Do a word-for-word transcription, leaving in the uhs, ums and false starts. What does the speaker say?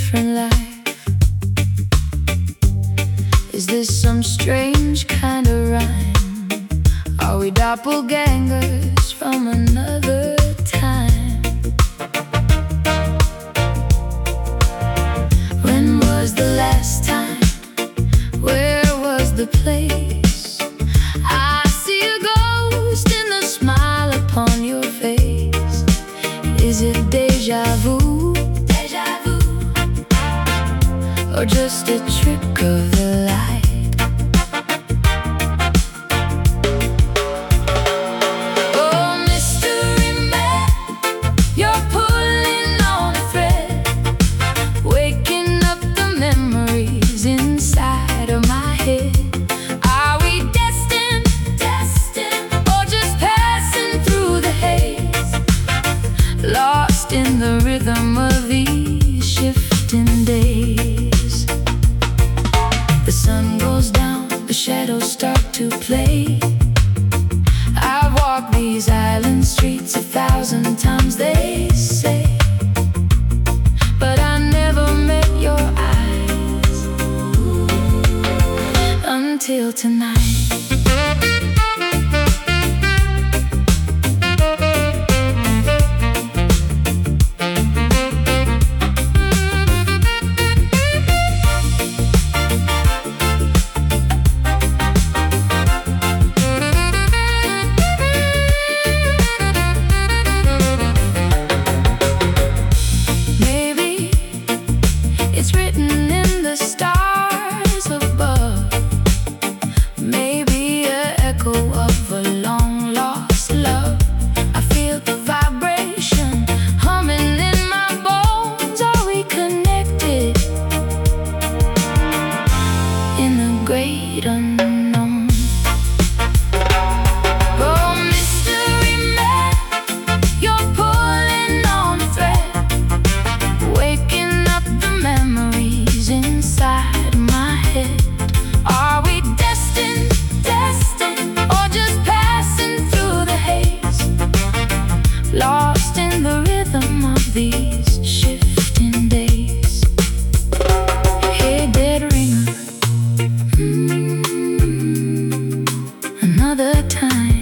different life? Is this some strange kind of rhyme? Are we doppelgangers from another time? When was the last time? Where was the place? I see a ghost in the smile upon your face. Is it deja vu? Deja vu? Or just a trick of the light? Lost in the rhythm of these shifting days. The sun goes down, the shadows start to play. I've walked these island streets a thousand times, they say, but I never met your eyes until tonight. It's written in the stars above, maybe an echo of a long lost love. I feel the vibration humming in my bones. Are we connected in the great unknown? Oh, mystery man, you're pulling on a thread, waking up the memories inside my head. Are we destined, destined, or just passing through the haze? Lost in the rhythm of these shifting days. Hey, dead ringer, mm, another time.